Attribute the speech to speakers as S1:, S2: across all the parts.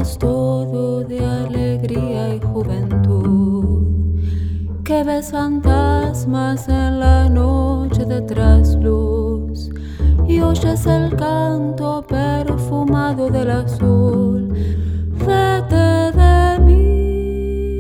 S1: es todo de alegría y juventud, que ves fantasmas en la noche de trasluz y oyes el canto perfumado del azul. Vete de mí,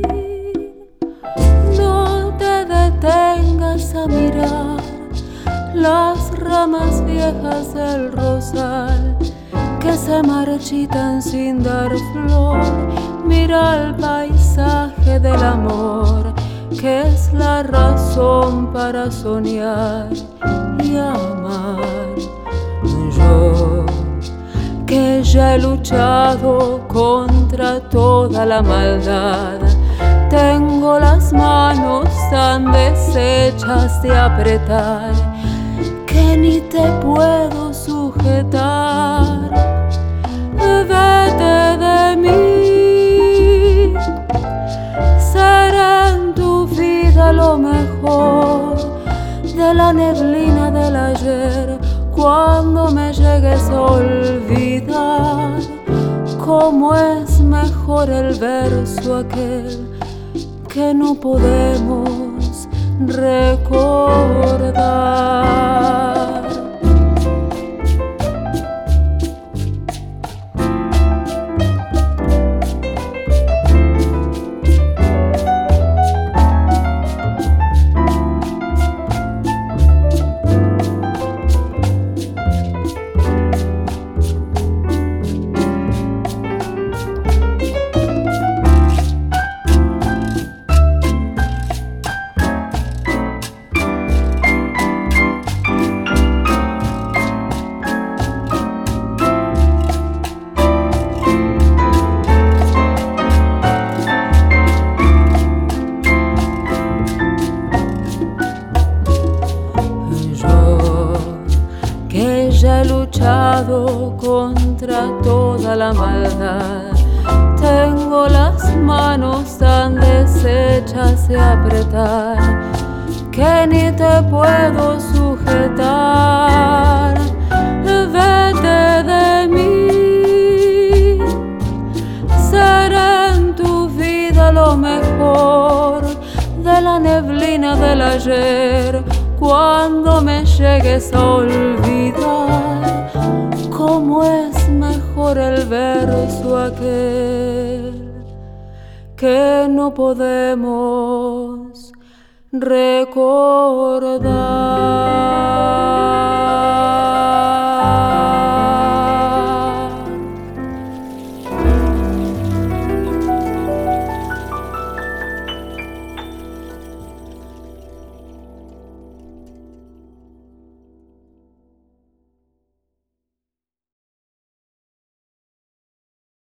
S1: no te detengas a mirar las ramas viejas del rosal que se marchitan sin dar flor. Mira el paisaje del amor, que es la razón para soñar y amar. Yo, que ya he luchado contra toda la maldad, tengo las manos tan deshechas de apretar que ni te puedo sujetar. Vete de mí, será en tu vida lo mejor de la neblina del ayer, cuando me llegues a olvidar cómo es mejor el verso aquel que no podemos recordar. Que ya he luchado contra toda la maldad, tengo las manos tan deshechas de apretar que ni te puedo sujetar. Vete de mí, será en tu vida lo mejor de la neblina del ayer, cuando me llegues a olvidar cómo es mejor el verso aquel que no podemos recordar.